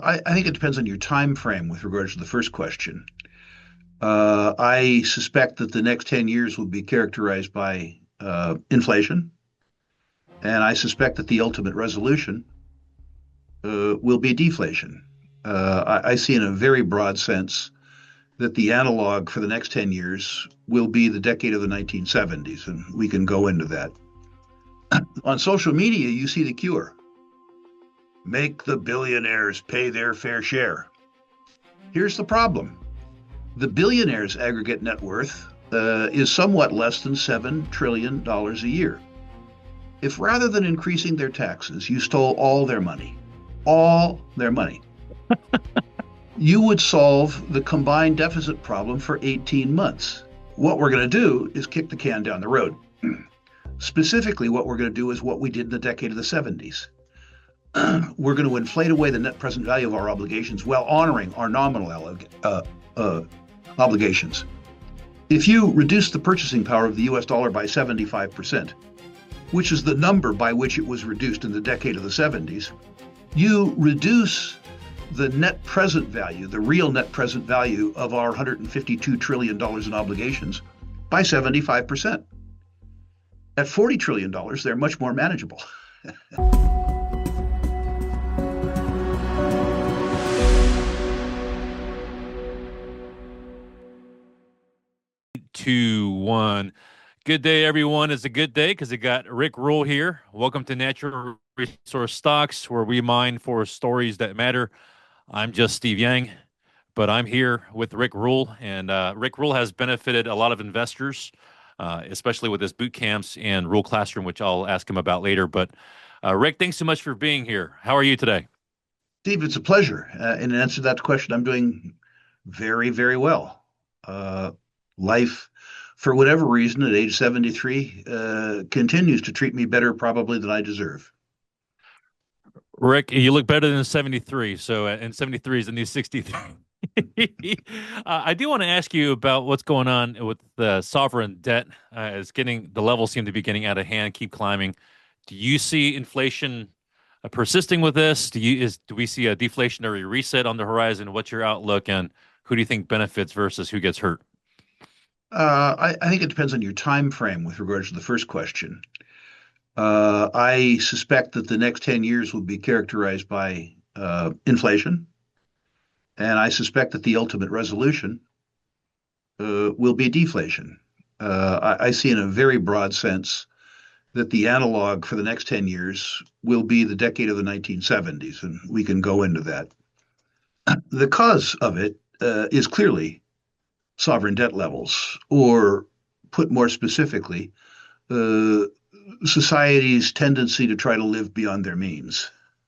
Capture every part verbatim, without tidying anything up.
I, I think it depends on your time frame with regards to the first question. Uh, I suspect that the next ten years will be characterized by uh, inflation, and I suspect that the ultimate resolution uh, will be deflation. Uh, I, I see in a very broad sense that the analog for the next ten years will be the decade of the nineteen seventies, and we can go into that. On social media, you see the cure: make the billionaires pay their fair share. Here's the problem: the billionaires' aggregate net worth uh, is somewhat less than seven trillion dollars a year. If rather than increasing their taxes, you stole all their money, all their money, you would solve the combined deficit problem for eighteen months. What we're going to do is kick the can down the road. Specifically, what we're going to do is what we did in the decade of the seventies. We're going to inflate away the net present value of our obligations while honoring our nominal uh, uh, obligations. If you reduce the purchasing power of the U S dollar by seventy-five percent, which is the number by which it was reduced in the decade of the seventies, you reduce the net present value, the real net present value of our one hundred fifty-two trillion dollars in obligations by seventy-five percent. At forty trillion dollars, they're much more manageable. Two, one. Good day, everyone. It's a good day because it got Rick Rule here. Welcome to Natural Resource Stocks, where we mine for stories that matter. I'm just Steve Yang, but I'm here with Rick Rule, and uh, Rick Rule has benefited a lot of investors, uh, especially with his boot camps and Rule Classroom, which I'll ask him about later. But uh, Rick, thanks so much for being here. How are you today? Steve, it's a pleasure. Uh, in answer to that question, I'm doing very, very well. Uh, life, for whatever reason, at age seventy-three, uh, continues to treat me better probably than I deserve. Rick, you look better than seventy-three. So, uh, and seventy-three is the new sixty-three. uh, I do want to ask you about what's going on with the sovereign debt. Uh, it's getting the levels seem to be getting out of hand, keep climbing. Do you see inflation uh, persisting with this? Do you is do we see a deflationary reset on the horizon? What's your outlook, and who do you think benefits versus who gets hurt? Uh, I, I think it depends on your time frame with regards to the first question. Uh, I suspect that the next ten years will be characterized by uh, inflation, and I suspect that the ultimate resolution uh, will be deflation. Uh, I, I see in a very broad sense that the analog for the next ten years will be the decade of the nineteen seventies, and we can go into that. The cause of it uh, is clearly sovereign debt levels, or put more specifically, uh, society's tendency to try to live beyond their means.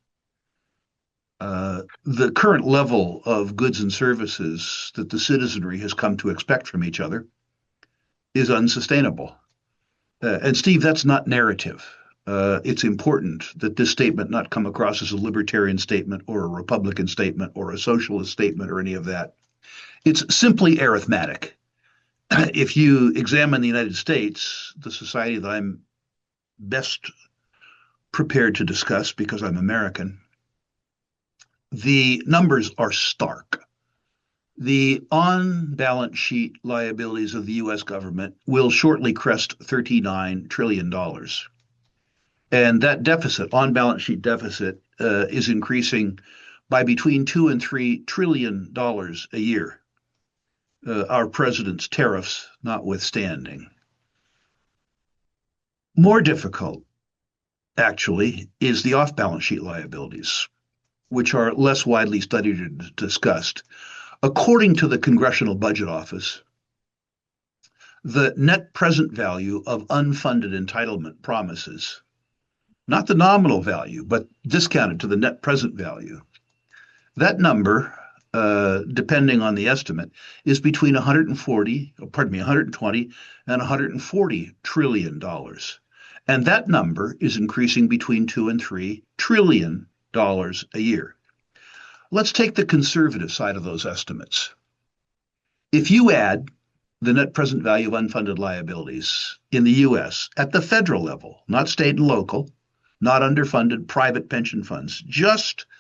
Uh, the current level of goods and services that the citizenry has come to expect from each other is unsustainable. Uh, and Steve, that's not narrative. Uh, it's important that this statement not come across as a libertarian statement or a Republican statement or a socialist statement or any of that. It's simply arithmetic. If you examine the United States, the society that I'm best prepared to discuss because I'm American, the numbers are stark. The on-balance sheet liabilities of the U S government will shortly crest thirty-nine trillion dollars. And that deficit, on-balance sheet deficit, uh, is increasing by between two and three trillion dollars a year. Uh, our president's tariffs notwithstanding. More difficult, actually, is the off-balance sheet liabilities, which are less widely studied and discussed. According to the Congressional Budget Office, the net present value of unfunded entitlement promises, not the nominal value, but discounted to the net present value, that number, Uh, depending on the estimate, is between one hundred forty, pardon me, one hundred twenty and one hundred forty trillion dollars. And that number is increasing between two and three trillion dollars a year. Let's take the conservative side of those estimates. If you add the net present value of unfunded liabilities in the U S at the federal level, not state and local, not underfunded private pension funds, just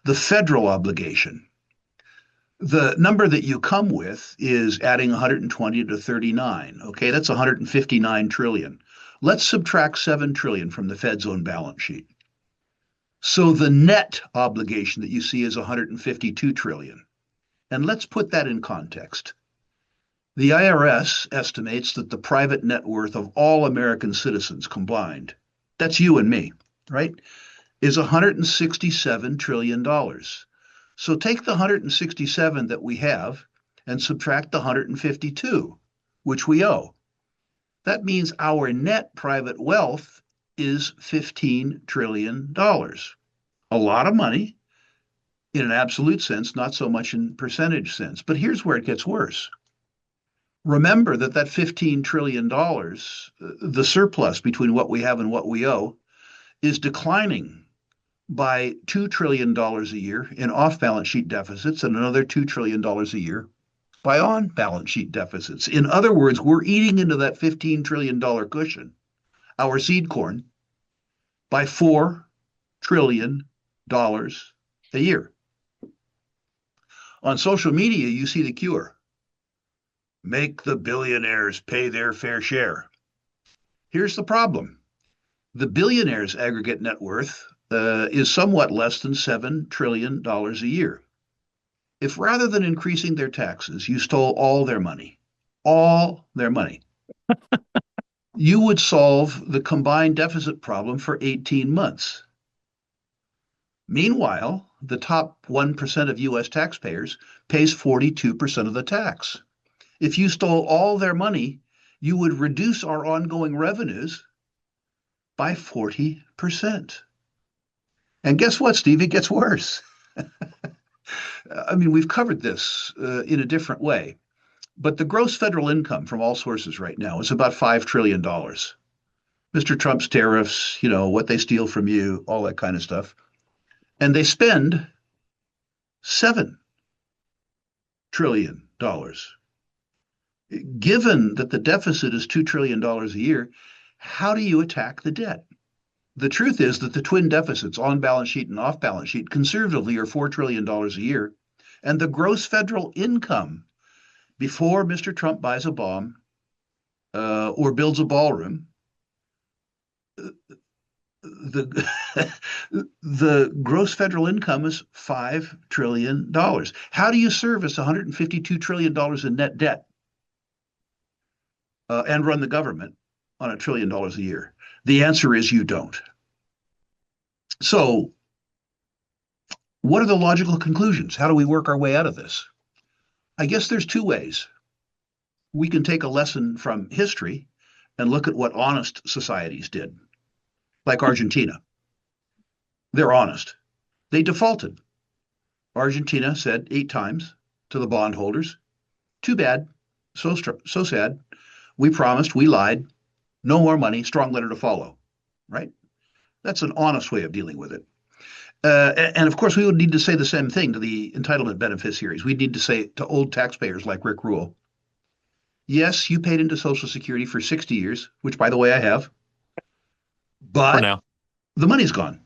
the federal obligation. The number that you come with is adding one hundred twenty to thirty-nine. Okay, that's one hundred fifty-nine trillion. Let's subtract seven trillion from the Fed's own balance sheet. So the net obligation that you see is one hundred fifty-two trillion. And let's put that in context. The I R S estimates that the private net worth of all American citizens combined, that's you and me, right, is one hundred sixty-seven trillion dollars. So take the one hundred sixty-seven that we have and subtract the one hundred fifty-two, which we owe. That means our net private wealth is fifteen trillion dollars. A lot of money in an absolute sense, not so much in percentage sense. But here's where it gets worse. Remember that that fifteen trillion dollars, the surplus between what we have and what we owe, is declining by two trillion dollars a year in off-balance sheet deficits and another two trillion dollars a year by on-balance sheet deficits. In other words, we're eating into that fifteen trillion dollars cushion, our seed corn, by four trillion dollars a year. On social media, you see the cure. Make the billionaires pay their fair share. Here's the problem. The billionaires' aggregate net worth uh, is somewhat less than seven trillion dollars a year. If rather than increasing their taxes, you stole all their money, all their money, you would solve the combined deficit problem for eighteen months. Meanwhile, the top one percent of U S taxpayers pays forty-two percent of the tax. If you stole all their money, you would reduce our ongoing revenues by forty percent. And guess what, Steve? It gets worse. I mean, we've covered this uh, in a different way, but the gross federal income from all sources right now is about five trillion dollars. Mister Trump's tariffs, you know, what they steal from you, all that kind of stuff. And they spend seven trillion dollars. Given that the deficit is two trillion dollars a year, how do you attack the debt? The truth is that the twin deficits, on balance sheet and off balance sheet, conservatively are four trillion dollars a year. And the gross federal income before Mister Trump buys a bomb uh, or builds a ballroom, the, the gross federal income is five trillion dollars. How do you service one hundred fifty-two trillion dollars in net debt uh, and run the government on a trillion dollars a year? The answer is you don't. So what are the logical conclusions? How do we work our way out of this? I guess there's two ways. We can take a lesson from history and look at what honest societies did, like Argentina. They're honest. They defaulted. Argentina said eight times to the bondholders, too bad, so, so sad. We promised, we lied. No more money, strong letter to follow, right? That's an honest way of dealing with it. Uh, and of course, we would need to say the same thing to the entitlement beneficiaries. We'd need to say to old taxpayers like Rick Rule, yes, you paid into Social Security for sixty years, which, by the way, I have, but for now, the money's gone.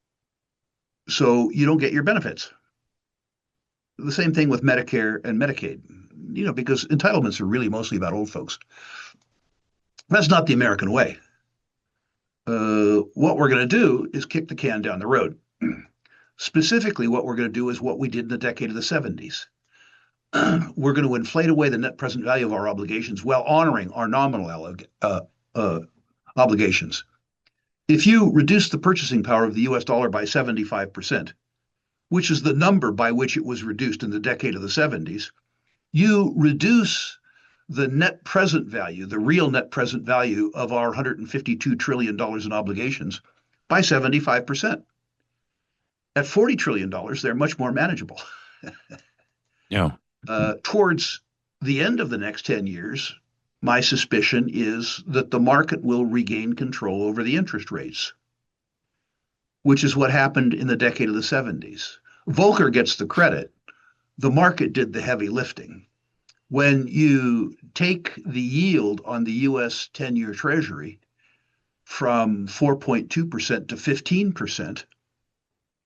So you don't get your benefits. The same thing with Medicare and Medicaid, you know, because entitlements are really mostly about old folks. That's not the American way. Uh, what we're going to do is kick the can down the road. Specifically, what we're going to do is what we did in the decade of the seventies. We're going to inflate away the net present value of our obligations while honoring our nominal uh, uh, obligations. If you reduce the purchasing power of the U S dollar by seventy-five percent, which is the number by which it was reduced in the decade of the seventies, you reduce the net present value, the real net present value of our one hundred fifty-two trillion dollars in obligations by seventy-five percent. At forty trillion dollars, they're much more manageable. Yeah. Uh, towards the end of the next ten years, my suspicion is that the market will regain control over the interest rates, which is what happened in the decade of the seventies. Volcker gets the credit. The market did the heavy lifting. When you take the yield on the U S ten-year Treasury from four point two percent to fifteen percent,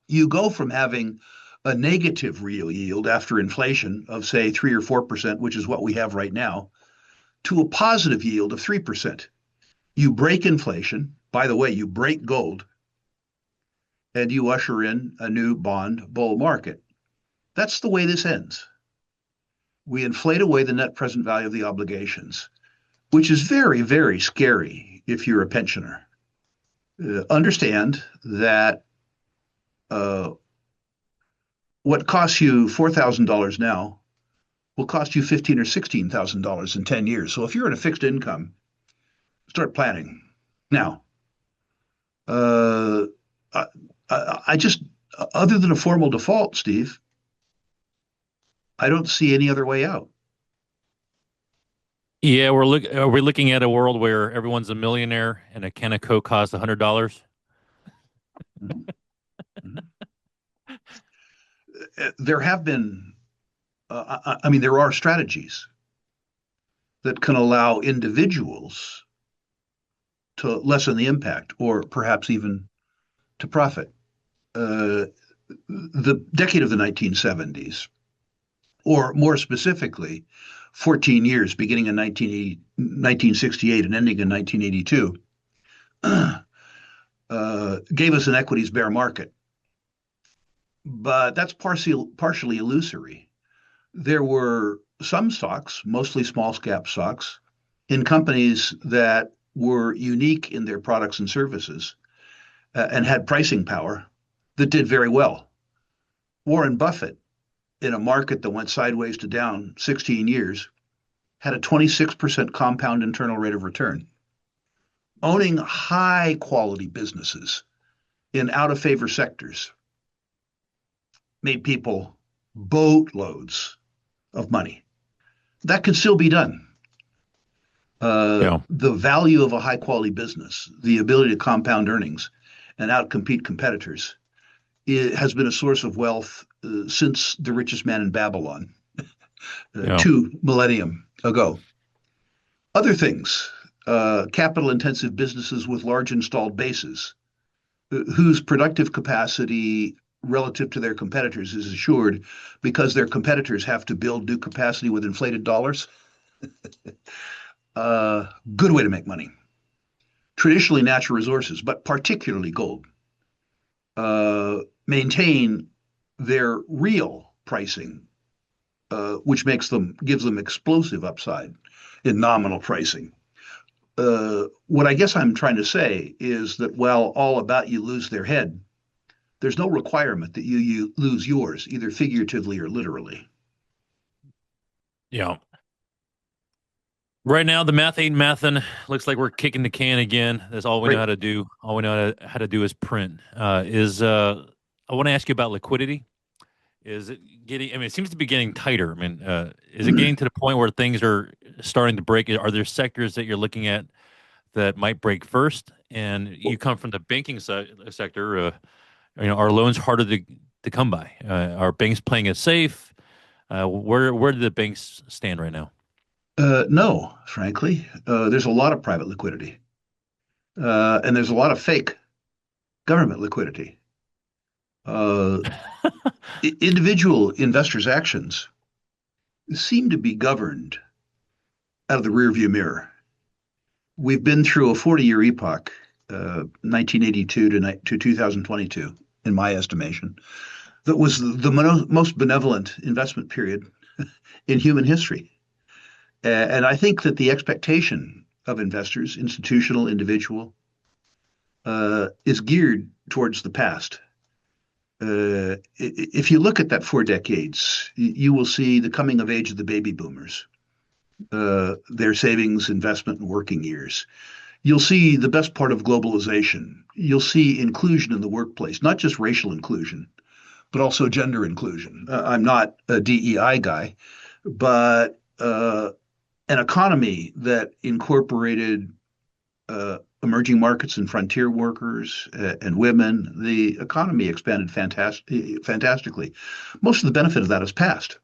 you go from having a negative real yield after inflation of, say, three or four percent, which is what we have right now, to a positive yield of three percent. You break inflation. By the way, you break gold, and you usher in a new bond bull market. That's the way this ends. We inflate away the net present value of the obligations, which is very, very scary if you're a pensioner. Uh, understand that uh, what costs you four thousand dollars now will cost you fifteen thousand dollars or sixteen thousand dollars in ten years. So if you're in a fixed income, start planning now. Uh, I, I, I just, other than a formal default, Steve, I don't see any other way out. Yeah, we're look are we looking at a world where everyone's a millionaire and a can of Coke costs a hundred dollars? Mhm. Mhm. Uh, There have been, uh, I, I mean, there are strategies that can allow individuals to lessen the impact or perhaps even to profit. Uh, the decade of the nineteen seventies, or more specifically, fourteen years, beginning in nineteen sixty-eight and ending in nineteen eighty-two, uh, gave us an equities bear market. But that's partially, partially illusory. There were some stocks, mostly small cap stocks, in companies that were unique in their products and services uh, and had pricing power that did very well. Warren Buffett, in a market that went sideways to down sixteen years, had a twenty-six percent compound internal rate of return. Owning high quality businesses in out of favor sectors made people boatloads of money. That can still be done. Uh, Yeah. the value of a high quality business, the ability to compound earnings and outcompete competitors, it has been a source of wealth uh, since the richest man in Babylon, uh, Yeah. two millennium ago. Other things, uh, capital intensive businesses with large installed bases, uh, whose productive capacity relative to their competitors is assured because their competitors have to build new capacity with inflated dollars. uh, good way to make money. Traditionally, natural resources, but particularly gold, uh, maintain their real pricing, uh, which makes them gives them explosive upside in nominal pricing. Uh, what I guess I'm trying to say is that while all about you lose their head, there's no requirement that you, you lose yours, either figuratively or literally. Yeah. Right now, the math ain't mathin'. Looks like we're kicking the can again. That's all we know Right. how to do. All we know how to, how to do is print. Uh, is uh, I want to ask you about liquidity. Is it getting? I mean, it seems to be getting tighter. I mean, uh, is it getting to the point where things are starting to break? Are there sectors that you're looking at that might break first? And you come from the banking se- sector. Uh, you know, are loans harder to to come by? Uh, are banks playing it safe? Uh, where where do the banks stand right now? Uh, no, frankly, uh, there's a lot of private liquidity, uh, and there's a lot of fake government liquidity. Uh, individual investors' actions seem to be governed out of the rearview mirror. We've been through a forty-year epoch, uh, nineteen eighty-two to, to two thousand twenty-two, in my estimation, that was the mono- most benevolent investment period in human history. Uh, and I think that the expectation of investors, institutional, individual, uh, is geared towards the past. Uh, if you look at that four decades, you will see the coming of age of the baby boomers, uh, their savings, investment, and working years. You'll see the best part of globalization. You'll see inclusion in the workplace, not just racial inclusion, but also gender inclusion. Uh, I'm not a D E I guy, but uh, an economy that incorporated uh, emerging markets and frontier workers uh, and women, the economy expanded fantastic, fantastically. Most of the benefit of that is past.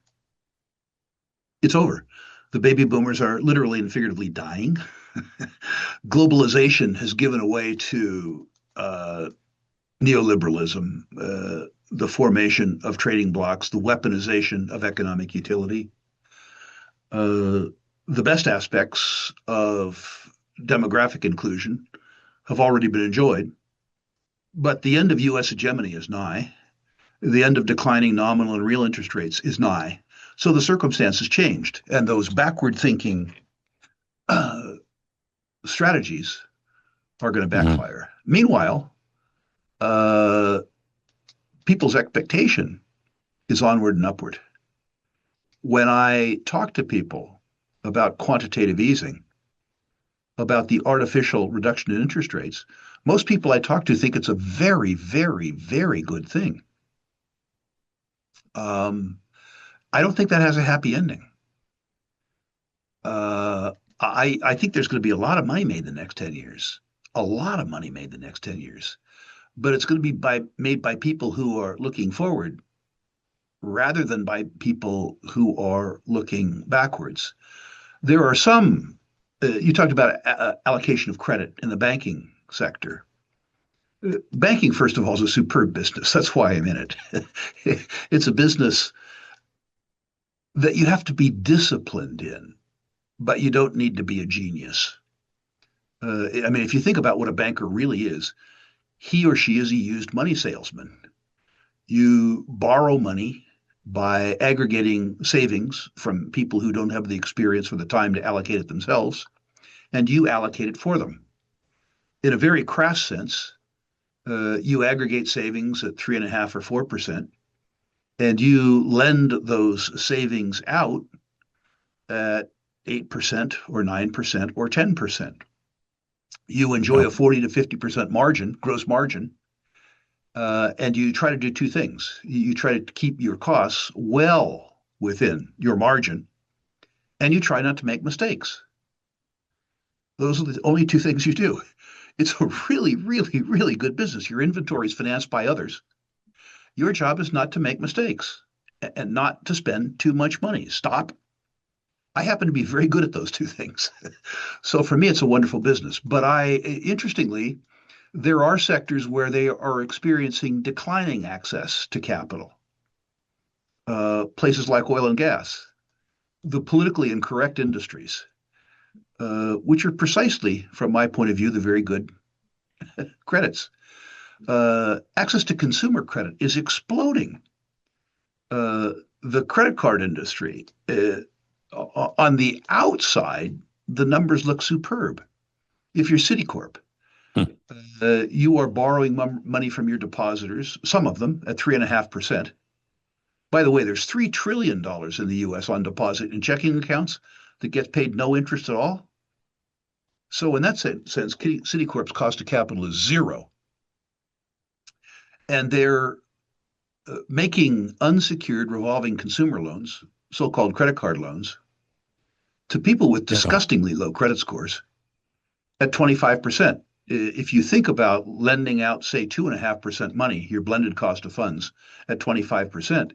It's over. The baby boomers are literally and figuratively dying. Globalization has given way to uh, neoliberalism. Uh, the formation of trading blocks, the weaponization of economic utility. Uh, the best aspects of demographic inclusion have already been enjoyed, but the end of U S hegemony is nigh. The end of declining nominal and real interest rates is nigh. So the circumstances changed, and those backward thinking uh, strategies are going to backfire. Mm-hmm. Meanwhile, uh, people's expectation is onward and upward. When I talk to people about quantitative easing, about the artificial reduction in interest rates, most people I talk to think it's a very, very, very good thing. Um, I don't think that has a happy ending. Uh, I, I think there's going to be a lot of money made in the next ten years, a lot of money made in the next ten years, but it's going to be by, made by people who are looking forward rather than by people who are looking backwards. There are some, uh, you talked about a- allocation of credit in the banking sector. Uh, banking, first of all, is a superb business. That's why I'm in it. It's a business that you have to be disciplined in, but you don't need to be a genius. Uh, I mean, if you think about what a banker really is, he or she is a used money salesman. You borrow money by aggregating savings from people who don't have the experience or the time to allocate it themselves, and you allocate it for them. In a very crass sense, uh, you aggregate savings at three and a half or four percent, and you lend those savings out at eight percent or nine percent or ten percent. You enjoy a forty to fifty percent margin, gross margin, uh, and you try to do two things. You try to keep your costs well within your margin, and you try not to make mistakes. Those are the only two things you do. It's a really, really, really good business. Your inventory is financed by others. Your job is not to make mistakes and not to spend too much money. Stop. I happen to be very good at those two things. So for me, it's a wonderful business. But I, interestingly, there are sectors where they are experiencing declining access to capital. Uh, places like oil and gas, the politically incorrect industries, uh, which are precisely, from my point of view, the very good credits. Uh, access to consumer credit is exploding. Uh, the credit card industry, uh, on the outside, the numbers look superb. If you're Citicorp, hmm. uh, you are borrowing m- money from your depositors, some of them at three and a half percent. By the way, there's three trillion dollars in the U S on deposit in checking accounts that gets paid no interest at all. So in that sense, Citicorp's cost of capital is zero. And they're uh, making unsecured revolving consumer loans, so-called credit card loans, to people with disgustingly low credit scores at twenty-five percent. If you think about lending out, say, two and a half percent money, your blended cost of funds at twenty-five percent,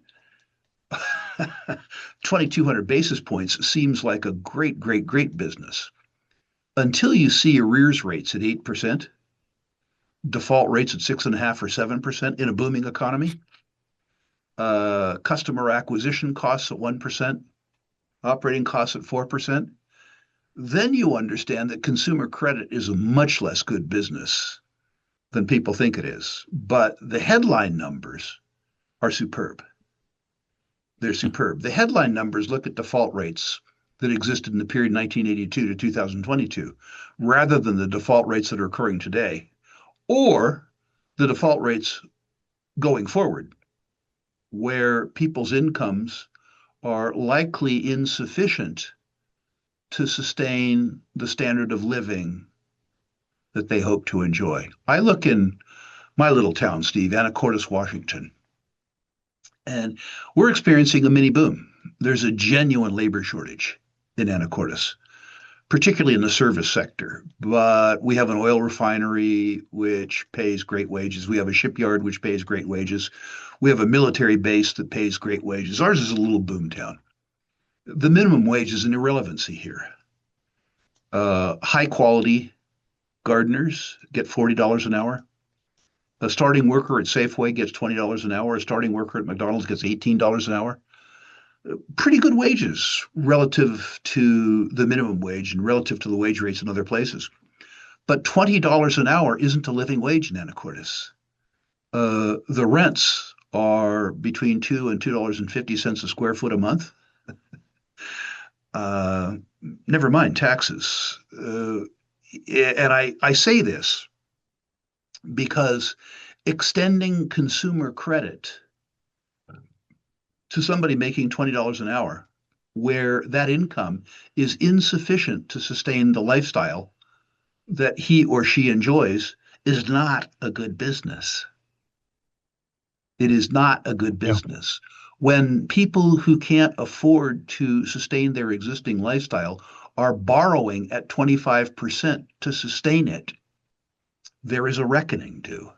twenty-two hundred basis points seems like a great, great, great business. Until you see arrears rates at eight percent, default rates at six and a half or seven percent in a booming economy, uh, customer acquisition costs at one percent, operating costs at four percent, then you understand that consumer credit is a much less good business than people think it is. But the headline numbers are superb. They're superb. The headline numbers look at default rates that existed in the period nineteen eighty-two to two thousand twenty-two, rather than the default rates that are occurring today, or the default rates going forward, where people's incomes are likely insufficient to sustain the standard of living that they hope to enjoy. I look in my little town, Steve, Anacortes, Washington, and we're experiencing a mini boom. There's a genuine labor shortage in Anacortes, particularly in the service sector. But we have an oil refinery which pays great wages. We have a shipyard which pays great wages. We have a military base that pays great wages. Ours is a little boom town. The minimum wage is an irrelevancy here. Uh, high quality gardeners get forty dollars an hour. A starting worker at Safeway gets twenty dollars an hour. A starting worker at McDonald's gets eighteen dollars an hour. Pretty good wages relative to the minimum wage and relative to the wage rates in other places. But twenty dollars an hour isn't a living wage in Anacortes. Uh, the rents are between two and two dollars and fifty cents a square foot a month. Uh, never mind taxes. Uh, and I, I say this because extending consumer credit to somebody making twenty dollars an hour, where that income is insufficient to sustain the lifestyle that he or she enjoys, is not a good business. It is not a good business. Yeah. When people who can't afford to sustain their existing lifestyle are borrowing at twenty-five percent to sustain it, there is a reckoning due.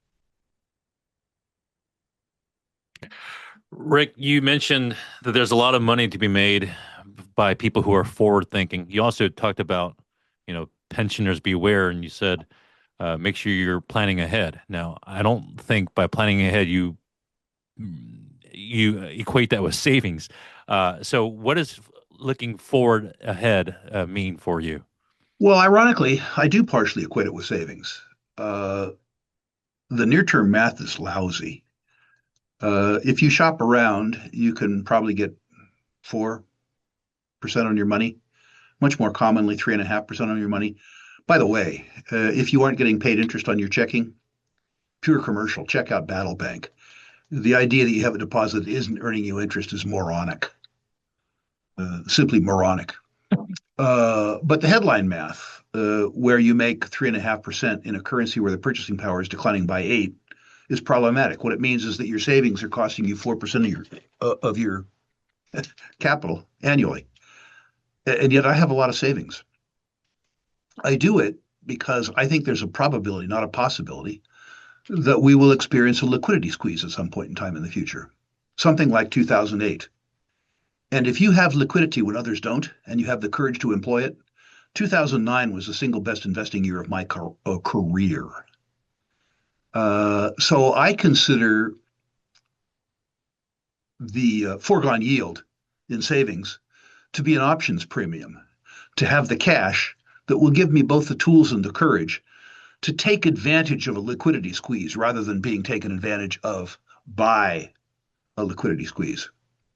Rick, you mentioned that there's a lot of money to be made by people who are forward thinking. You also talked about, you know, pensioners beware, and you said, uh, make sure you're planning ahead. Now, I don't think by planning ahead, you, you equate that with savings. Uh, so what does looking forward ahead uh, mean for you? Well, ironically, I do partially equate it with savings. Uh, the near-term math is lousy. Uh, if you shop around, you can probably get four percent on your money, much more commonly three point five percent on your money. By the way, uh, if you aren't getting paid interest on your checking, pure commercial, check out Battle Bank. The idea that you have a deposit that isn't earning you interest is moronic, uh, simply moronic. Uh, but the headline math, uh, where you make three point five percent in a currency where the purchasing power is declining by eight, is problematic. What it means is that your savings are costing you four percent of your uh, of your capital annually. And yet I have a lot of savings. I do it because I think there's a probability, not a possibility, that we will experience a liquidity squeeze at some point in time in the future, something like two thousand eight. And if you have liquidity when others don't, and you have the courage to employ it, two thousand nine was the single best investing year of my car- uh, career. Uh, so I consider the uh, foregone yield in savings to be an options premium, to have the cash that will give me both the tools and the courage to take advantage of a liquidity squeeze rather than being taken advantage of by a liquidity squeeze.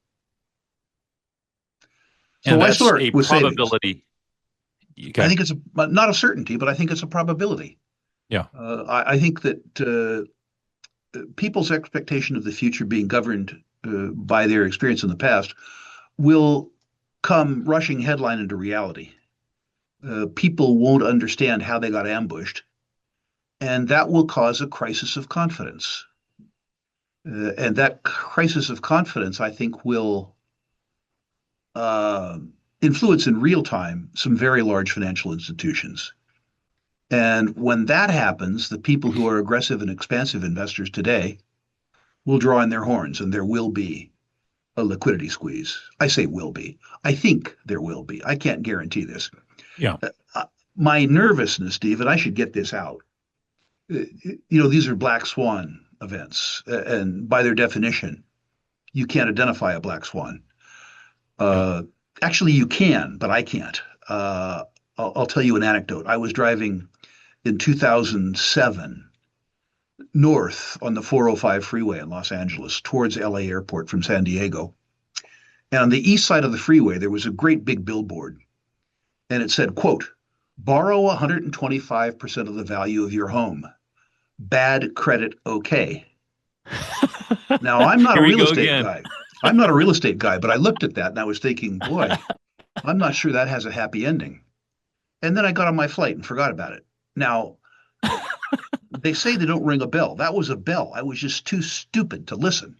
So and that's a probability. I think it's a, not a certainty, but I think it's a probability. Yeah. Uh, I, I think that uh, people's expectation of the future being governed uh, by their experience in the past will come rushing headline into reality. Uh, people won't understand how they got ambushed, and that will cause a crisis of confidence. Uh, and that crisis of confidence, I think, will uh, influence in real time some very large financial institutions. And when that happens, the people who are aggressive and expansive investors today will draw in their horns, and there will be a liquidity squeeze. I say will be. I think there will be. I can't guarantee this. Yeah. Uh, my nervousness, Steve, and I should get this out. Uh, you know, these are black swan events, uh, and by their definition, you can't identify a black swan. Uh, yeah. Actually, you can, but I can't. Uh, I'll, I'll tell you an anecdote. I was driving in two thousand seven north on the four oh five freeway in Los Angeles towards L A Airport from San Diego. And on the east side of the freeway, there was a great big billboard. And it said, quote, borrow one hundred twenty-five percent of the value of your home. Bad credit okay. Now, I'm not a real estate again. guy. I'm not a real estate guy, but I looked at that and I was thinking, boy, I'm not sure that has a happy ending. And then I got on my flight and forgot about it. Now, they say they don't ring a bell. That was a bell. I was just too stupid to listen.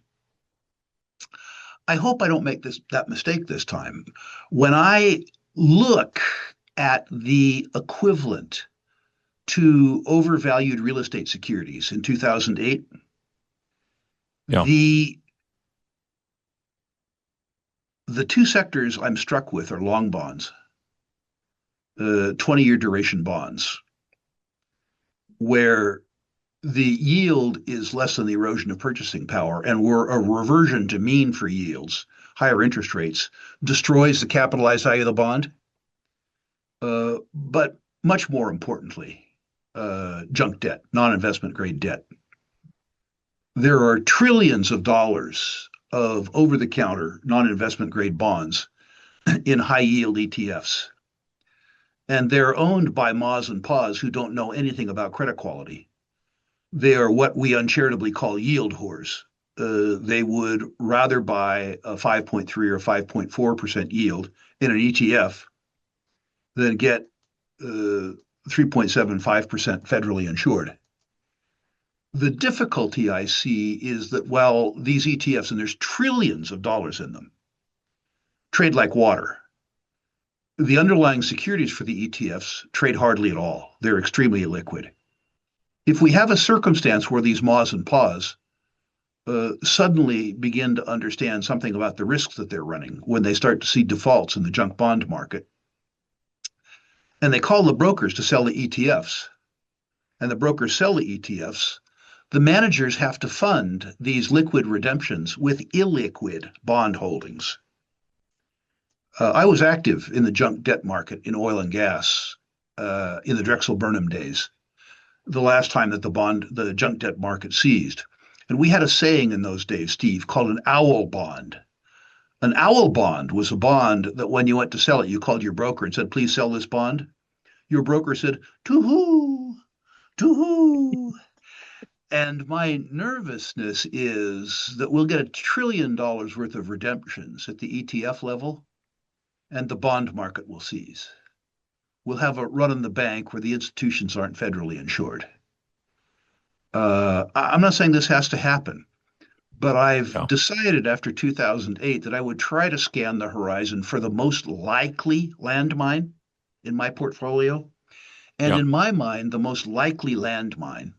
I hope I don't make this that mistake this time. When I look at the equivalent to overvalued real estate securities in two thousand eight, yeah. the the two sectors I'm struck with are long bonds, uh, twenty-year duration bonds, where the yield is less than the erosion of purchasing power, and we're a reversion to mean for yields, higher interest rates, destroys the capitalized value of the bond. Uh, but much more importantly, uh, junk debt, non-investment grade debt. There are trillions of dollars of over-the-counter non-investment grade bonds in high yield E T Fs. And they're owned by Ma's and Pa's who don't know anything about credit quality. They are what we uncharitably call yield whores. Uh, they would rather buy a five point three or five point four percent yield in an E T F than get uh, three point seven five percent federally insured. The difficulty I see is that while these E T Fs, and there's trillions of dollars in them, trade like water, the underlying securities for the E T Fs trade hardly at all. They're extremely illiquid. If we have a circumstance where these Ma's and Pa's uh, suddenly begin to understand something about the risks that they're running when they start to see defaults in the junk bond market, and they call the brokers to sell the E T Fs, and the brokers sell the E T Fs, the managers have to fund these liquid redemptions with illiquid bond holdings. Uh, I was active in the junk debt market in oil and gas uh, in the Drexel Burnham days, the last time that the bond, the junk debt market seized. And we had a saying in those days, Steve, called an owl bond. An owl bond was a bond that when you went to sell it, you called your broker and said, please sell this bond. Your broker said, to-hoo, to-hoo. And my nervousness is that we'll get a trillion dollars worth of redemptions at the E T F level, and the bond market will seize. We'll have a run on the bank where the institutions aren't federally insured. Uh, I'm not saying this has to happen, but I've No. decided after two thousand eight that I would try to scan the horizon for the most likely landmine in my portfolio. And Yeah. in my mind, the most likely landmine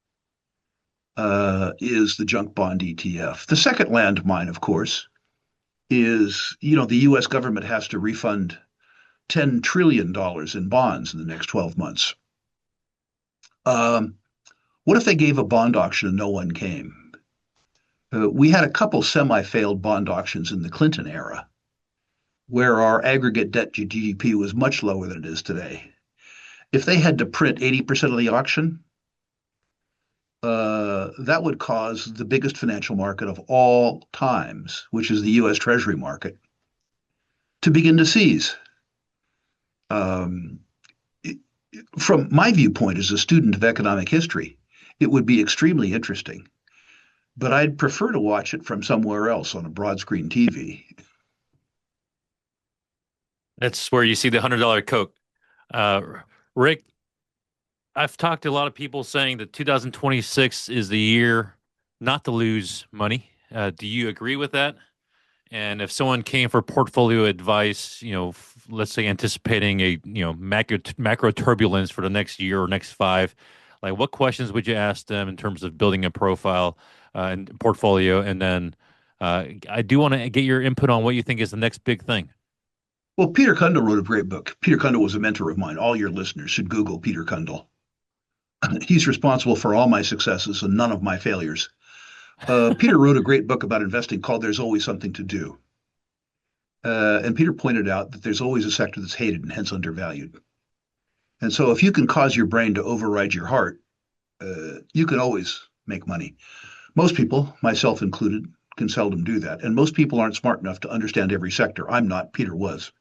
uh, is the junk bond E T F. The second landmine, of course, is, you know, the U S government has to refund ten trillion dollars in bonds in the next twelve months. Um, what if they gave a bond auction and no one came? Uh, we had a couple semi-failed bond auctions in the Clinton era where our aggregate debt to G D P was much lower than it is today. If they had to print eighty percent of the auction, uh, that would cause the biggest financial market of all times, which is the U S Treasury market, to begin to seize. Um, it, from my viewpoint as a student of economic history, it would be extremely interesting, but I'd prefer to watch it from somewhere else on a broad screen T V. That's where you see the one hundred dollar Coke. Uh, Rick, I've talked to a lot of people saying that two thousand twenty-six is the year not to lose money. Uh, do you agree with that? And if someone came for portfolio advice, you know, f- let's say anticipating a, you know, macro, macro turbulence for the next year or next five, like what questions would you ask them in terms of building a profile uh, and portfolio? And then uh, I do want to get your input on what you think is the next big thing. Well, Peter Cundall wrote a great book. Peter Cundall was a mentor of mine. All your listeners should Google Peter Cundall. He's responsible for all my successes and none of my failures. Uh, Peter wrote a great book about investing called There's Always Something to Do. Uh, and Peter pointed out that there's always a sector that's hated and hence undervalued. And so if you can cause your brain to override your heart, uh, you can always make money. Most people, myself included, can seldom do that. And most people aren't smart enough to understand every sector. I'm not. Peter was.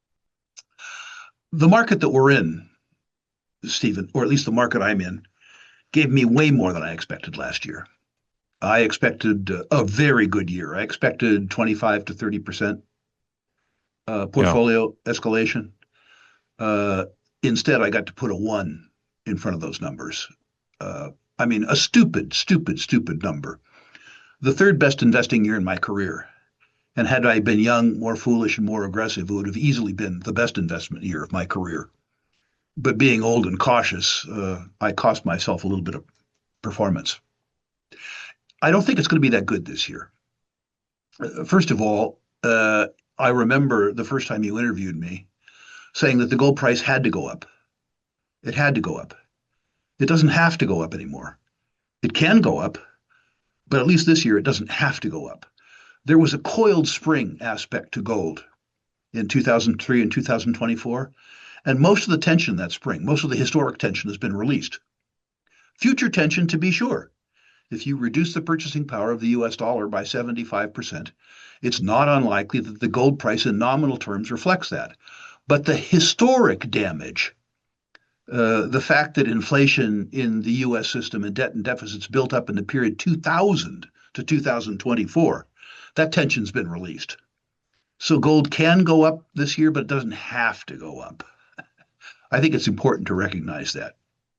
The market that we're in, Stephen, or at least the market I'm in, gave me way more than I expected last year. I expected uh, a very good year. I expected twenty-five to thirty percent uh, Yeah. portfolio escalation. Uh, instead, I got to put a one in front of those numbers. Uh, I mean, a stupid, stupid, stupid number. The third best investing year in my career. And had I been young, more foolish, and more aggressive, it would have easily been the best investment year of my career. But being old and cautious, uh, I cost myself a little bit of performance. I don't think it's going to be that good this year. Uh, First of all, uh, I remember the first time you interviewed me saying that the gold price had to go up. It had to go up. It doesn't have to go up anymore. It can go up, but at least this year it doesn't have to go up. There was a coiled spring aspect to gold in two thousand three and two thousand twenty-four, and most of the tension that spring, most of the historic tension has been released. Future tension, to be sure. If you reduce the purchasing power of the U S dollar by seventy-five percent, it's not unlikely that the gold price in nominal terms reflects that. But the historic damage, uh, the fact that inflation in the U S system and debt and deficits built up in the period two thousand to two thousand twenty-four, that tension's been released. So gold can go up this year, but it doesn't have to go up. I think it's important to recognize that.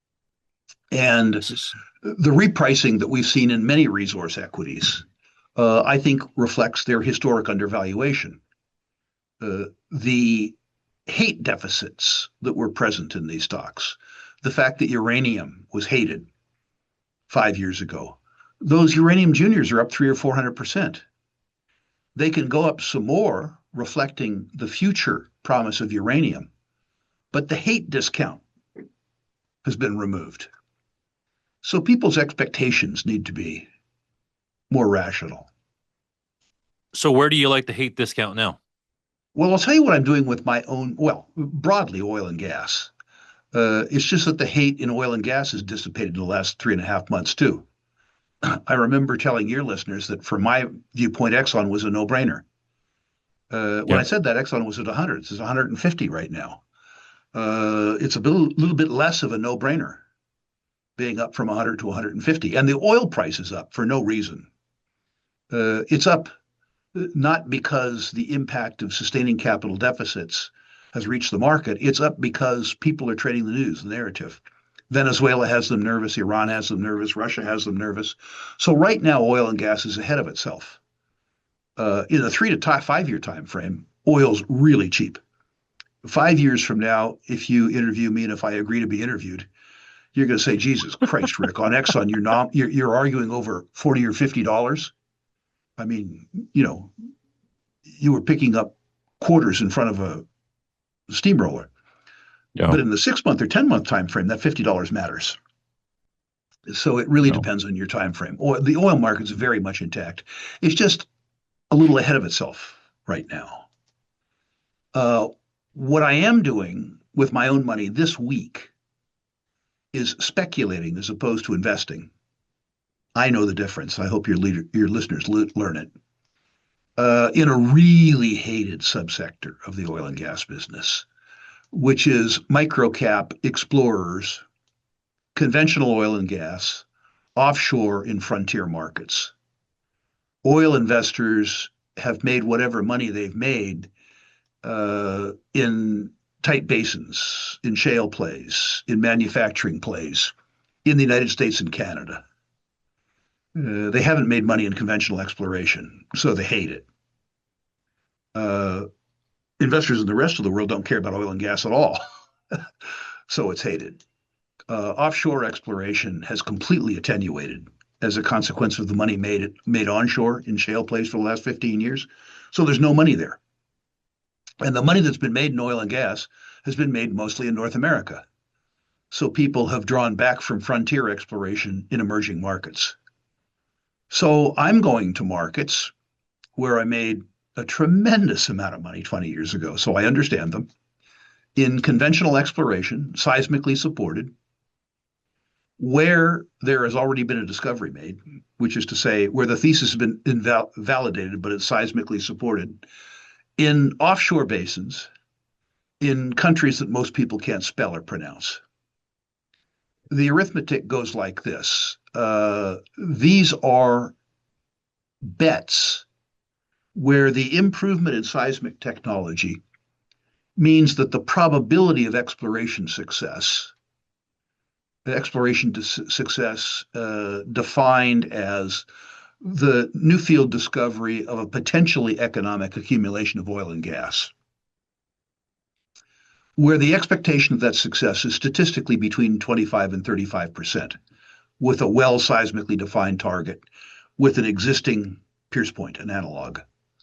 And the repricing that we've seen in many resource equities, uh, I think reflects their historic undervaluation. Uh, the hate deficits that were present in these stocks, the fact that uranium was hated five years ago, those uranium juniors are up three or four hundred percent. They can go up some more, reflecting the future promise of uranium, but the hate discount has been removed. So people's expectations need to be more rational. So where do you like the hate discount now? Well, I'll tell you what I'm doing with my own, well, broadly oil and gas. Uh, it's just that the hate in oil and gas has dissipated in the last three and a half months too. I remember telling your listeners that from my viewpoint, Exxon was a no-brainer. Uh, when Yeah. I said that, Exxon was at one hundred. It's one hundred fifty right now. Uh, it's a little, little bit less of a no-brainer, being up from one hundred to one hundred fifty. And the oil price is up for no reason. Uh, it's up not because the impact of sustaining capital deficits has reached the market. It's up because people are trading the news, the narrative. Venezuela has them nervous. Iran has them nervous. Russia has them nervous. So right now, oil and gas is ahead of itself. Uh, in a three to t- five-year time frame, oil's really cheap. Five years from now, if you interview me and if I agree to be interviewed, you're going to say, Jesus Christ, Rick, on Exxon, you're not, you're, you're arguing over forty or fifty dollars. I mean, you know, you were picking up quarters in front of a steamroller. Yeah. But in the six month or ten month time frame, that fifty dollars matters. So it really No. depends on your time frame. Or the oil market's very much intact. It's just a little ahead of itself right now. Uh, what I am doing with my own money this week is speculating as opposed to investing. I know the difference. I hope your leader, your listeners le- learn it. Uh, in a really hated subsector of the oil and gas business, which is microcap explorers, conventional oil and gas, offshore in frontier markets. Oil investors have made whatever money they've made uh, in tight basins, in shale plays, in manufacturing plays, in the United States and Canada. Uh, they haven't made money in conventional exploration, so they hate it. Uh, investors in the rest of the world don't care about oil and gas at all, so it's hated. Uh, offshore exploration has completely attenuated as a consequence of the money made made onshore in shale plays for the last fifteen years. So there's no money there. And the money that's been made in oil and gas has been made mostly in North America. So people have drawn back from frontier exploration in emerging markets. So I'm going to markets where I made a tremendous amount of money twenty years ago, so I understand them, in conventional exploration, seismically supported, where there has already been a discovery made, which is to say where the thesis has been inval- validated, but it's seismically supported, in offshore basins, in countries that most people can't spell or pronounce. The arithmetic goes like this. Uh, these are bets where the improvement in seismic technology means that the probability of exploration success, exploration success uh, defined as the new field discovery of a potentially economic accumulation of oil and gas, where the expectation of that success is statistically between twenty-five and thirty-five percent, with a well seismically defined target, with an existing Pierce point, an analog.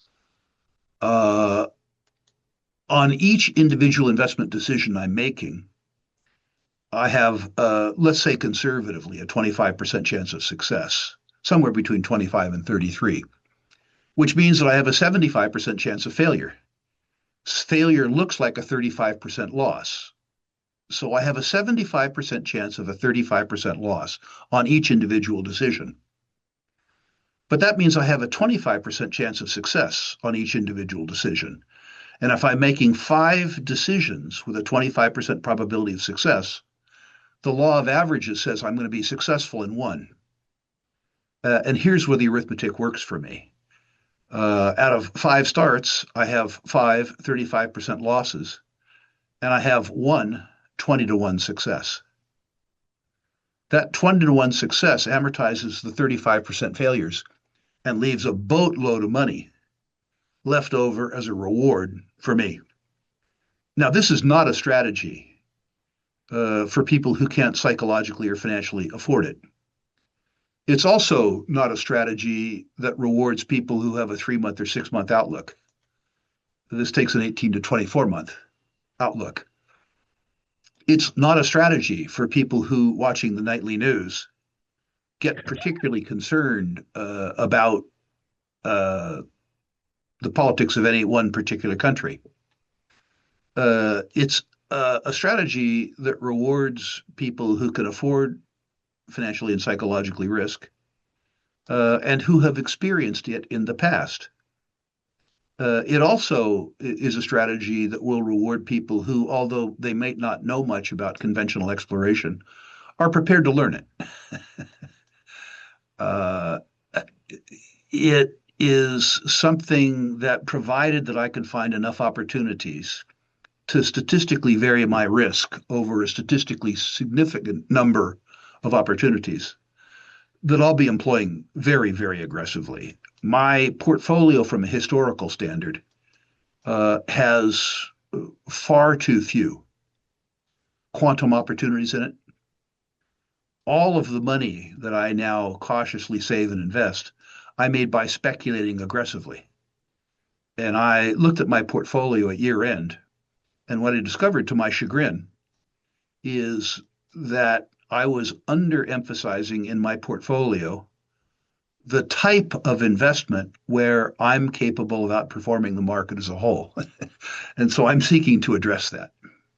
Uh, on each individual investment decision I'm making, I have, uh, let's say conservatively, a twenty-five percent chance of success, somewhere between twenty-five and thirty-three, which means that I have a seventy-five percent chance of failure. Failure looks like a thirty-five percent loss. So I have a seventy-five percent chance of a thirty-five percent loss on each individual decision. But that means I have a twenty-five percent chance of success on each individual decision. And if I'm making five decisions with a twenty-five percent probability of success, the law of averages says I'm going to be successful in one. Uh, and here's where the arithmetic works for me. Uh, out of five starts, I have five thirty-five percent losses, and I have one twenty to one success. That twenty to one success amortizes the thirty-five percent failures and leaves a boatload of money left over as a reward for me. Now, this is not a strategy uh, for people who can't psychologically or financially afford it. It's also not a strategy that rewards people who have a three-month or six-month outlook. This takes an eighteen to twenty-four month outlook. It's not a strategy for people who, watching the nightly news, get particularly concerned uh, about uh, the politics of any one particular country. Uh, it's uh, a strategy that rewards people who can afford financially and psychologically risk, uh, and who have experienced it in the past. Uh, it also is a strategy that will reward people who, although they may not know much about conventional exploration, are prepared to learn it. uh, it is something that, provided that I can find enough opportunities to statistically vary my risk over a statistically significant number of opportunities, that I'll be employing very, very aggressively. My portfolio, from a historical standard, uh, has far too few quantum opportunities in it. All of the money that I now cautiously save and invest, I made by speculating aggressively. And I looked at my portfolio at year end, and what I discovered, to my chagrin, is that I was underemphasizing in my portfolio the type of investment where I'm capable of outperforming the market as a whole. And so I'm seeking to address that.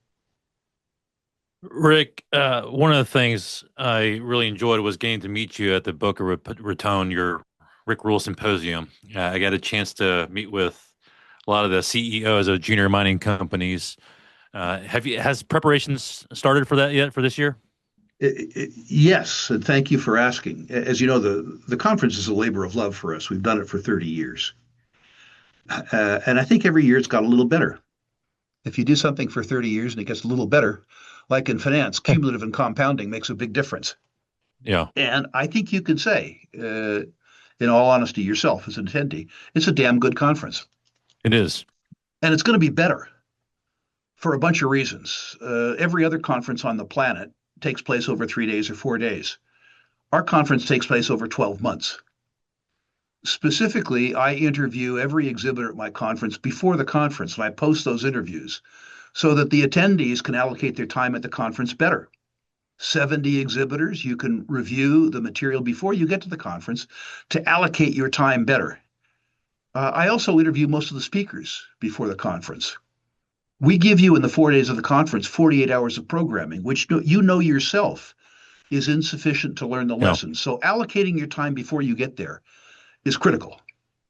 Rick, uh, one of the things I really enjoyed was getting to meet you at the Boca Raton, your Rick Rule Symposium. Uh, I got a chance to meet with a lot of the C E Os of junior mining companies. Uh, have you has preparations started for that yet for this year? It, it, yes, and thank you for asking. As you know, the, the conference is a labor of love for us. We've done it for thirty years. Uh, and I think every year it's got a little better. If you do something for thirty years and it gets a little better, like in finance, cumulative and compounding makes a big difference. Yeah. And I think you can say, uh, in all honesty, yourself as an attendee, it's a damn good conference. It is. And it's going to be better for a bunch of reasons. Uh, every other conference on the planet takes place over three days or four days. Our conference takes place over twelve months. Specifically, I interview every exhibitor at my conference before the conference, and I post those interviews so that the attendees can allocate their time at the conference better. seventy exhibitors, you can review the material before you get to the conference to allocate your time better. Uh, I also interview most of the speakers before the conference. We give you, in the four days of the conference, forty-eight hours of programming, which you know yourself is insufficient to learn the Yeah. lessons. So allocating your time before you get there is critical.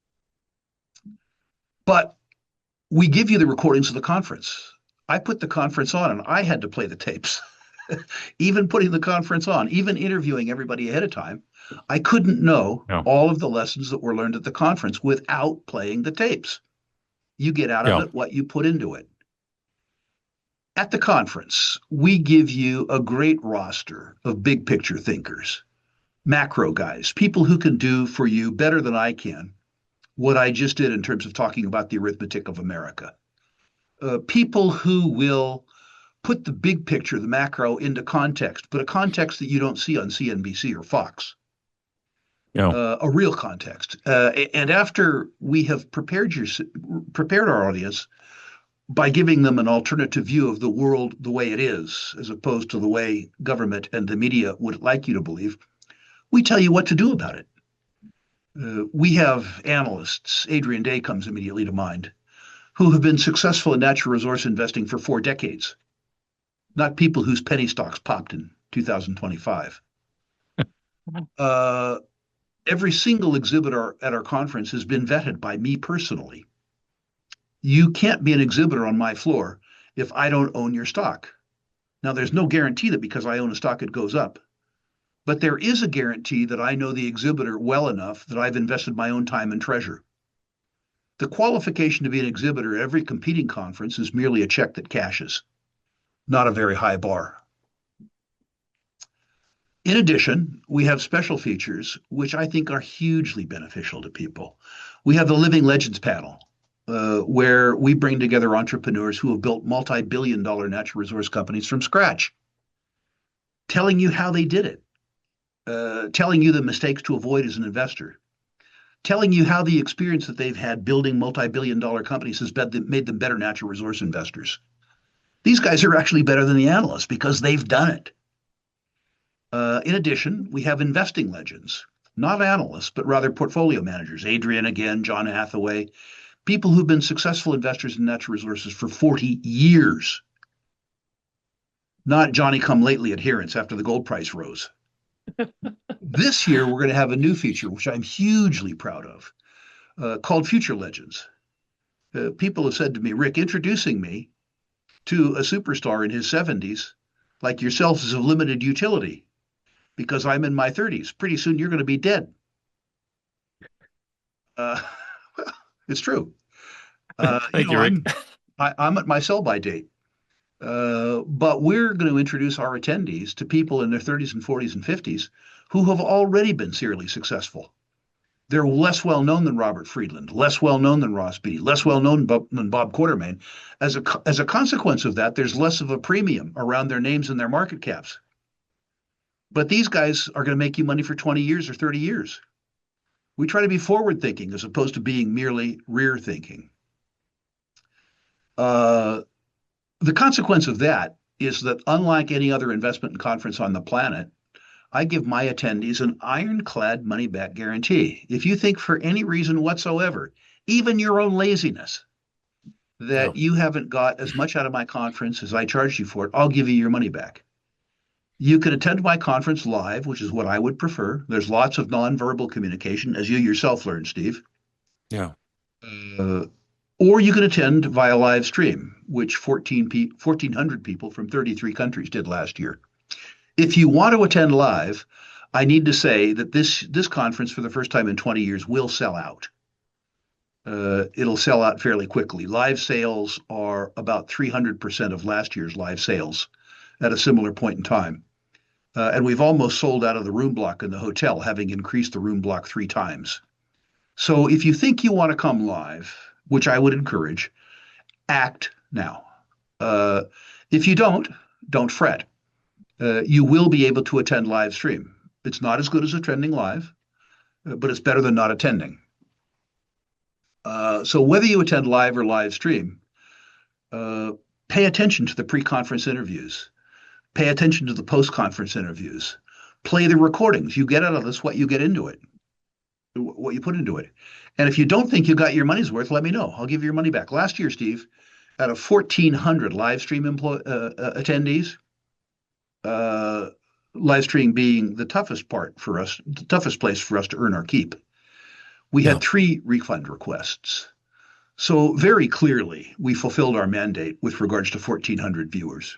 But we give you the recordings of the conference. I put the conference on and I had to play the tapes. Even putting the conference on, even interviewing everybody ahead of time, I couldn't know Yeah. all of the lessons that were learned at the conference without playing the tapes. You get out of Yeah. it what you put into it. At the conference, we give you a great roster of big picture thinkers, macro guys, people who can do for you better than I can what I just did in terms of talking about the arithmetic of America. Uh, people who will put the big picture, the macro, into context, but a context that you don't see on C N B C or Fox. Yeah. Uh, a real context. Uh, and after we have prepared your prepared our audience, by giving them an alternative view of the world the way it is, as opposed to the way government and the media would like you to believe, we tell you what to do about it. Uh, we have analysts, Adrian Day comes immediately to mind, who have been successful in natural resource investing for four decades, not people whose penny stocks popped in two thousand twenty-five. Uh, every single exhibitor at our conference has been vetted by me personally. You can't be an exhibitor on my floor if I don't own your stock. Now, there's no guarantee that because I own a stock, it goes up. But there is a guarantee that I know the exhibitor well enough that I've invested my own time and treasure. The qualification to be an exhibitor at every competing conference is merely a check that cashes, not a very high bar. In addition, we have special features which I think are hugely beneficial to people. We have the Living Legends panel, uh, where we bring together entrepreneurs who have built multi-billion dollar natural resource companies from scratch, telling you how they did it, uh, telling you the mistakes to avoid as an investor, telling you how the experience that they've had building multi-billion dollar companies has made them better natural resource investors. These guys are actually better than the analysts because they've done it. Uh, in addition, we have investing legends, not analysts, but rather portfolio managers. Adrian again, John Hathaway, people who've been successful investors in natural resources for forty years, not Johnny-come-lately adherents after the gold price rose. This year, we're going to have a new feature, which I'm hugely proud of, uh, called Future Legends. Uh, people have said to me, Rick, introducing me to a superstar in his seventies, like yourself, is of limited utility because I'm in my thirties. Pretty soon you're going to be dead. Uh, it's true. Uh, Thank you you, know, Rick. I'm, I, I'm at my sell-by date. Uh, but we're going to introduce our attendees to people in their thirties and forties and fifties who have already been serially successful. They're less well known than Robert Friedland, less well known than Ross Beatty, less well known than Bob Quartermain. As a, as a consequence of that, there's less of a premium around their names and their market caps. But these guys are going to make you money for twenty years or thirty years. We try to be forward thinking as opposed to being merely rear thinking. Uh, the consequence of that is that unlike any other investment conference on the planet, I give my attendees an ironclad money back guarantee. If you think for any reason whatsoever, even your own laziness, that Yeah. you haven't got as much out of my conference as I charged you for it, I'll give you your money back. You can attend my conference live, which is what I would prefer. There's lots of nonverbal communication, as you yourself learned, Steve. Yeah. Uh, or you can attend via live stream, which fourteen pe- fourteen hundred people from thirty-three countries did last year. If you want to attend live, I need to say that this this conference, for the first time in twenty years, will sell out. Uh, it'll sell out fairly quickly. Live sales are about three hundred percent of last year's live sales at a similar point in time. Uh, and we've almost sold out of the room block in the hotel, having increased the room block three times. So if you think you want to come live, which I would encourage, act now. Uh, if you don't, don't fret. Uh, you will be able to attend live stream. It's not as good as attending live, uh, but it's better than not attending. Uh, so whether you attend live or live stream, uh, pay attention to the pre-conference interviews. Pay attention to the post-conference interviews. Play the recordings. You get out of this what you get into it, what you put into it. And if you don't think you got your money's worth, let me know. I'll give you your money back. Last year, Steve, out of fourteen hundred live stream employ- uh, uh, attendees, uh, live stream being the toughest part for us, the toughest place for us to earn our keep, we had Yeah. three refund requests. So very clearly, we fulfilled our mandate with regards to fourteen hundred viewers.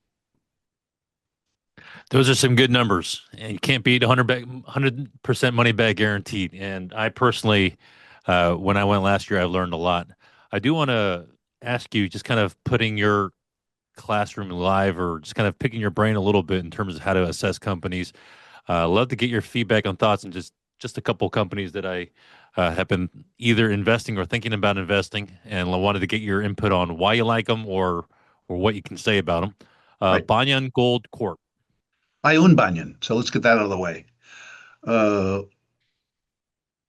Those are some good numbers, and you can't beat one hundred back, one hundred percent money back guaranteed. And I personally, uh, when I went last year, I learned a lot. I do want to ask you, just kind of putting your classroom live, or just kind of picking your brain a little bit in terms of how to assess companies. Uh, love to get your feedback on thoughts and just just a couple companies that I uh, have been either investing or thinking about investing, and I wanted to get your input on why you like them or or what you can say about them. Uh, Right. Banyan Gold Corp. I own Banyan, so let's get that out of the way. Uh,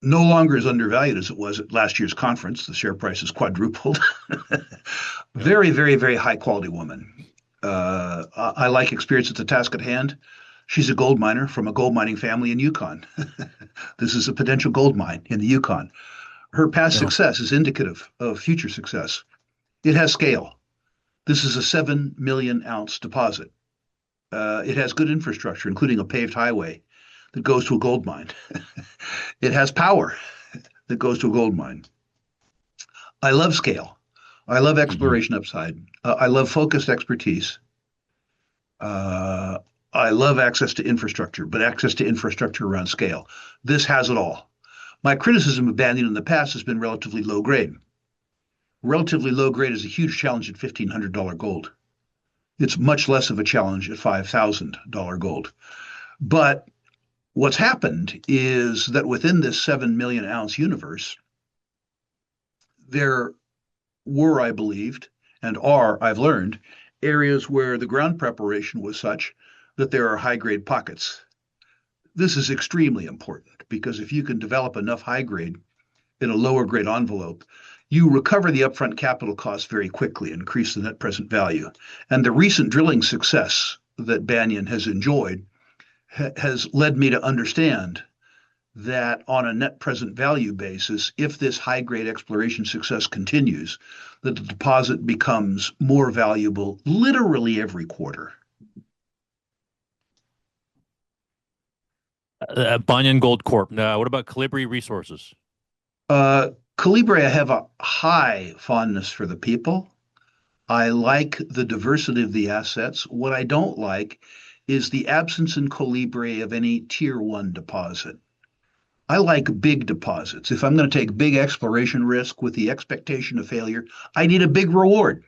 no longer as undervalued as it was at last year's conference. The share price has quadrupled. Yep. Very, very, very high quality woman. Uh, I, I like experience at the task at hand. She's a gold miner from a gold mining family in Yukon. This is a potential gold mine in the Yukon. Her past Yeah. success is indicative of future success. It has scale. This is a seven million ounce deposit. Uh, it has good infrastructure, including a paved highway that goes to a gold mine. It has power that goes to a gold mine. I love scale. I love Hmm. exploration upside. Uh, I love focused expertise. Uh, I love access to infrastructure, but access to infrastructure around scale. This has it all. My criticism of Banyan in the past has been relatively low grade. Relatively low grade is a huge challenge at fifteen hundred dollars gold. It's much less of a challenge at five thousand dollars gold. But what's happened is that within this seven million ounce universe, there were, I believed, and are, I've learned, areas where the ground preparation was such that there are high grade pockets. This is extremely important because if you can develop enough high grade in a lower grade envelope, you recover the upfront capital costs very quickly and increase the net present value. And the recent drilling success that Banyan has enjoyed ha- has led me to understand that on a net present value basis, if this high grade exploration success continues, that the deposit becomes more valuable literally every quarter. Uh, Banyan Gold Corp. Now, what about Calibri Resources? Uh, Calibre, I have a high fondness for the people. I like the diversity of the assets. What I don't like is the absence in Calibre of any tier one deposit. I like big deposits. If I'm going to take big exploration risk with the expectation of failure, I need a big reward.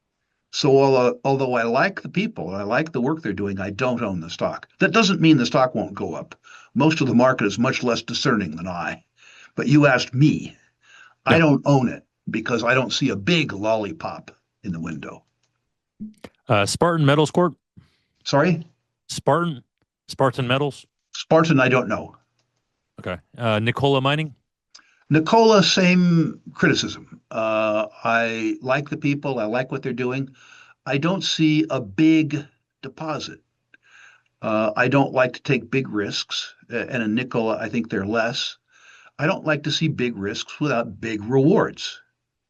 So although, although I like the people and I like the work they're doing, I don't own the stock. That doesn't mean the stock won't go up. Most of the market is much less discerning than I. But you asked me. I Yeah. don't own it because I don't see a big lollipop in the window. Uh, Spartan Metals Corp. Sorry? Spartan. Spartan Metals. Spartan, I don't know. Okay. Uh, Nicola Mining. Nicola, same criticism. Uh, I like the people. I like what they're doing. I don't see a big deposit. Uh, I don't like to take big risks. And in Nicola, I think they're less. I don't like to see big risks without big rewards.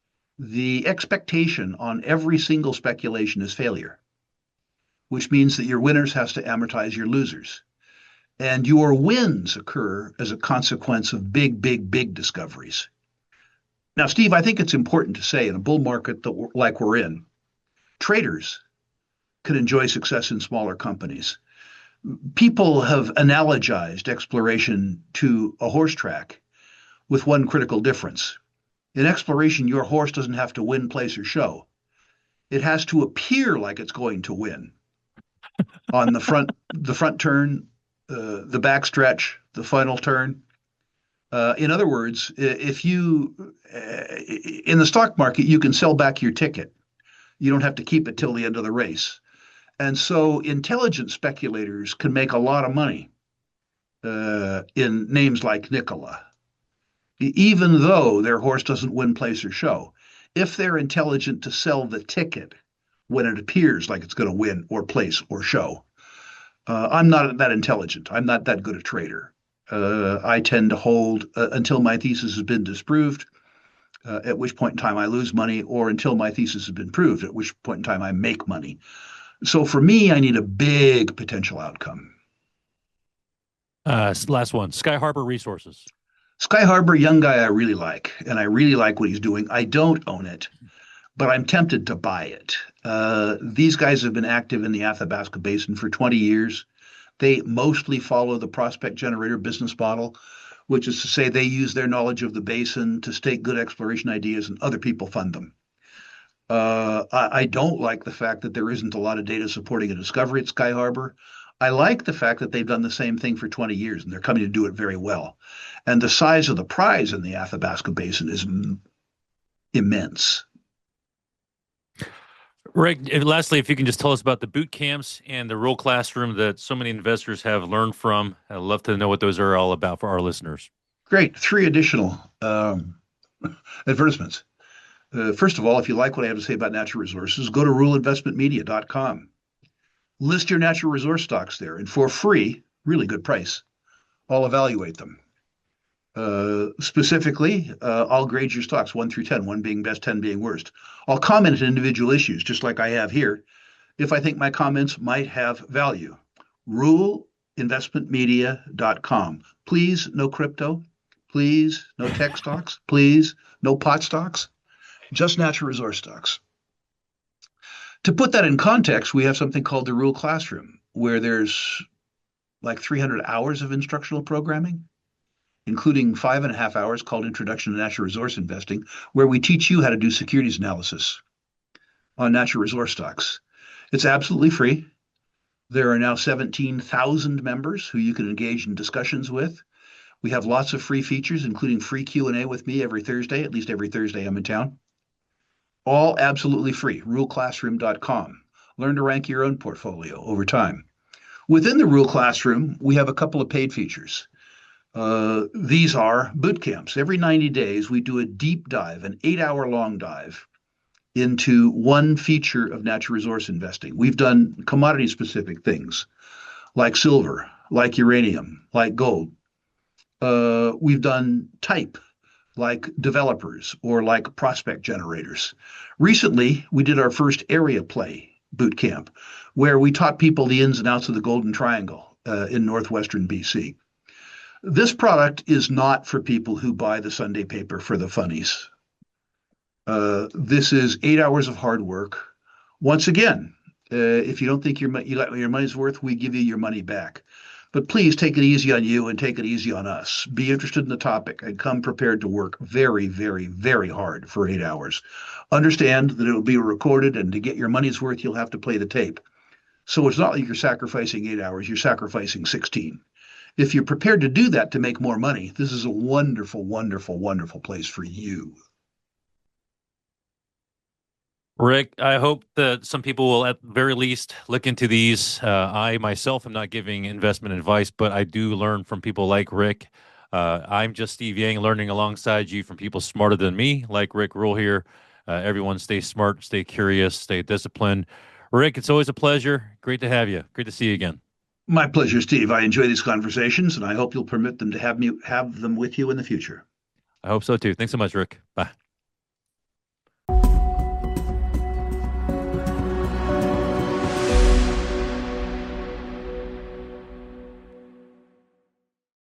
The expectation on every single speculation is failure, which means that your winners has to amortize your losers. And your wins occur as a consequence of big, big, big discoveries. Now, Steve, I think it's important to say in a bull market that we're, like we're in, traders can enjoy success in smaller companies. People have analogized exploration to a horse track with one critical difference. In exploration, your horse doesn't have to win, place, or show. It has to appear like it's going to win on the front, the front turn, uh, the back stretch, the final turn. Uh, in other words, if you uh, in the stock market, you can sell back your ticket. You don't have to keep it till the end of the race. And so intelligent speculators can make a lot of money uh, in names like Nikola, even though their horse doesn't win, place, or show. If they're intelligent to sell the ticket when it appears like it's going to win or place or show. Uh, I'm not that intelligent. I'm not that good a trader. Uh, I tend to hold uh, until my thesis has been disproved, uh, at which point in time I lose money, or until my thesis has been proved, at which point in time I make money. So for me, I need a big potential outcome. Uh, last one. Sky Harbor Resources. Sky Harbor, young guy I really like, and I really like what he's doing. I don't own it, but I'm tempted to buy it. Uh, these guys have been active in the Athabasca Basin for twenty years. They mostly follow the prospect generator business model, which is to say they use their knowledge of the basin to stake good exploration ideas and other people fund them. Uh, I, I don't like the fact that there isn't a lot of data supporting a discovery at Sky Harbor. I like the fact that they've done the same thing for twenty years and they're coming to do it very well. And the size of the prize in the Athabasca Basin is m- immense. Rick, if- lastly, if you can just tell us about the boot camps and the real classroom that so many investors have learned from. I'd love to know what those are all about for our listeners. Great. Three additional um, advertisements. Uh, first of all, if you like what I have to say about natural resources, go to rural investment media dot com. List your natural resource stocks there, and for free, really good price, I'll evaluate them. Uh, specifically, uh, I'll grade your stocks one through ten, one being best, ten being worst. I'll comment on individual issues, just like I have here, if I think my comments might have value. rural investment media dot com. Please, no crypto. Please, no tech stocks. Please, no pot stocks. Just natural resource stocks. To put that in context, we have something called the Rural Classroom, where there's like three hundred hours of instructional programming, including five and a half hours called Introduction to Natural Resource Investing, where we teach you how to do securities analysis on natural resource stocks. It's absolutely free. There are now seventeen thousand members who you can engage in discussions with. We have lots of free features, including free Q and A with me every Thursday, at least every Thursday I'm in town. All absolutely free, rural classroom dot com. Learn to rank your own portfolio over time. Within the Rural Classroom, we have a couple of paid features. Uh, these are boot camps. Every ninety days, we do a deep dive, an eight hour long dive into one feature of natural resource investing. We've done commodity specific things like silver, like uranium, like gold. Uh, we've done type, like developers or like prospect generators. Recently, we did our first area play boot camp, where we taught people the ins and outs of the Golden Triangle uh, in northwestern B C. This product is not for people who buy the Sunday paper for the funnies. Uh, this is eight hours of hard work. Once again, uh, if you don't think your, you like your money's worth, we give you your money back. But please take it easy on you and take it easy on us. Be interested in the topic and come prepared to work very, very, very hard for eight hours. Understand that it will be recorded, and to get your money's worth, you'll have to play the tape. So it's not like you're sacrificing eight hours, you're sacrificing sixteen. If you're prepared to do that to make more money, this is a wonderful, wonderful, wonderful place for you. Rick, I hope that some people will at the very least look into these. Uh, I myself am not giving investment advice, but I do learn from people like Rick. Uh, I'm just Steve Yang, learning alongside you from people smarter than me, like Rick Rule here. Uh, everyone stay smart, stay curious, stay disciplined. Rick, it's always a pleasure. Great to have you. Great to see you again. My pleasure, Steve. I enjoy these conversations, and I hope you'll permit them to have me have them with you in the future. I hope so too. Thanks so much, Rick. Bye.